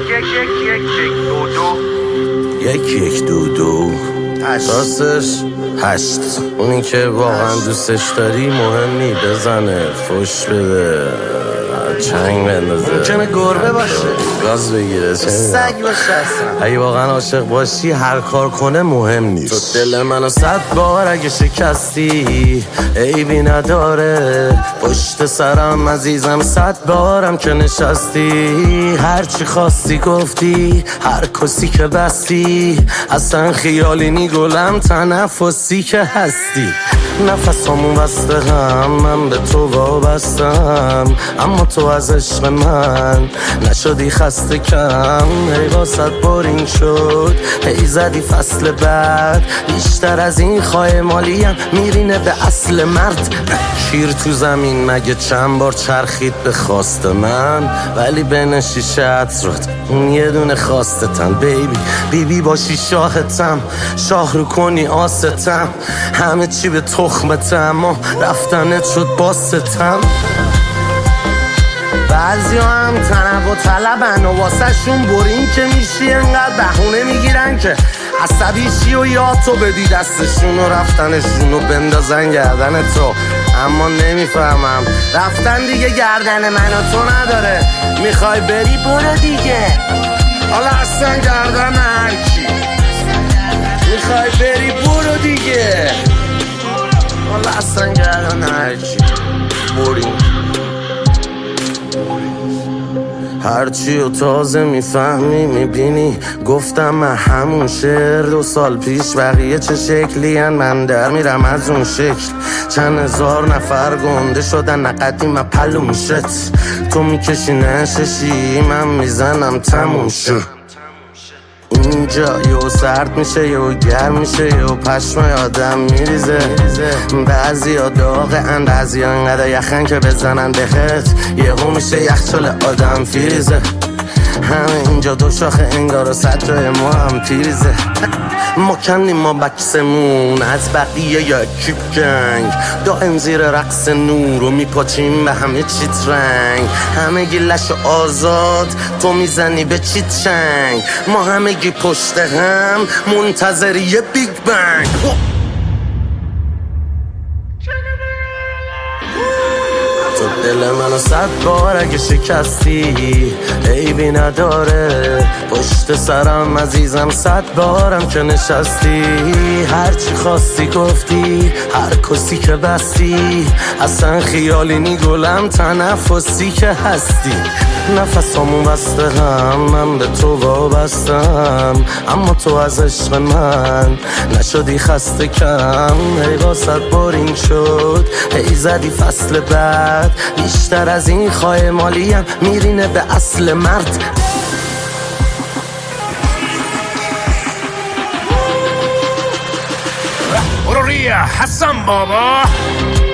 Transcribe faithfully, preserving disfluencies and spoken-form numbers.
یک یک یک یک دو دو یک یک دو دو راستش هشت. اونی که واقعا دوستش داری مهم نی، بزنه فش بده چنگ بندازه، ممکنه گربه باشه گاز بگیره سگ باشه اصلا. اگه واقعا عاشق باشی هر کار کنه مهم نیست. تو دل منو صد بار اگه شکستی عیبی نداره، پشت سرم عزیزم صد بارم که نشستی، هرچی خواستی گفتی، هر کسی که بستی، اصلا خیالی نی گلم تنفسی که هستی. نفسامون بسته هم، من به تو وابستم، اما تو از عشق من نشدی خسته کم. هی واسد بارین شد، هی زدی فصل بعد، بیشتر از این خواهی مالیم میرینه به اصل مرد. شیر تو زمین مگه چند بار چرخید به خواست من، ولی بین شیشه عطرات اون یه دونه خواستتم. بیبی بیبی باشی شاهتم، شاه رو کنی آستم، همه چی به تخمتم، اما رفتنت شد باستم. بعضی هم تنب و طلبن و واسه شون برین که میشی انقدر بهونه میگیرن که عصبی شی و یا تو بدی دستشون و رفتنشون و بندازن گردن تو. اما نمیفهمم رفتن دیگه گردن من و تو نداره، میخوای بری برو دیگه، حالا اصلا گردن هرکی. میخوای بری برو دیگه، حالا اصلا گردن هرکی. بریم هرچی و تازه میفهمی میبینی، گفتم من همون شعر دو سال پیش، بقیه چه شکلی هن من در میرم از اون شکل. چند هزار نفر گنده شدن نقدیم پلوم شت، تو میکشی نششی من میزنم تموم شد. اینجا یو سرد میشه یو گرم میشه یو پشم آدم میریزه، بعضی ها داغه ان بعضی ها انقدر یخن که بزنن بهت یهو میشه یخچال آدم فریزه. همه اینجا دو شاخه انگار و صد جای ما هم پیریزه. ما کنیم ما بکسمون از بقیه یکی گنگ، دائم زیر رقص نور و میپاچیم به همه چیت رنگ. همه گی لش آزاد تو میزنی به چیت چنگ، ما همه گی پشت هم منتظری یه بیگ بنگ. تو دل منو صد بار اگه شکستی عیبی نداره، پشت سرم عزیزم صد بارم که نشستی، هرچی خواستی گفتی، هر کسی که بستی، اصلا خیالی نی گلم تنفسی که هستی. نفسامون بسته هم، من به تو وابستم، اما تو از عشق من نشدی خسته کم. هی واسد بارین شد، هی زدی فصل بعد، بیشتر از این خواهی مالیم میرینه به اصل مرد. برو ریا حسن بابا.